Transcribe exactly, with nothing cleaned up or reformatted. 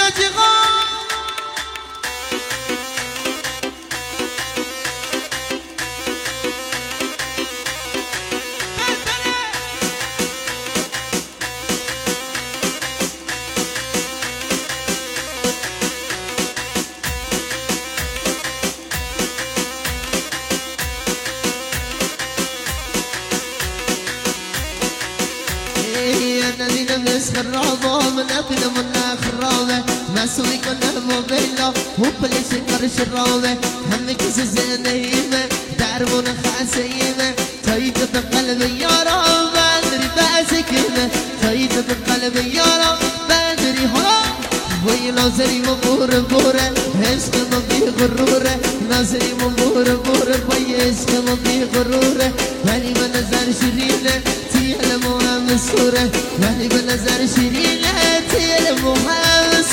خرابة من قبل منا خرابة ما سوي كنا موبيلا وبلش نقر شرابة همك زينيمة تعرفون خاسيمة طيبة قلبي يا رب بدري بأسكيمة طيبة قلبي يا رب بدري هلا وي ناظري مبور بورة عشق ما في غرورة ناظري مبور بورة وي عشق ما في غرورة ولی به نظر شیرینه تیل موهم سوره ولی به نظر شیرینه تیل موهم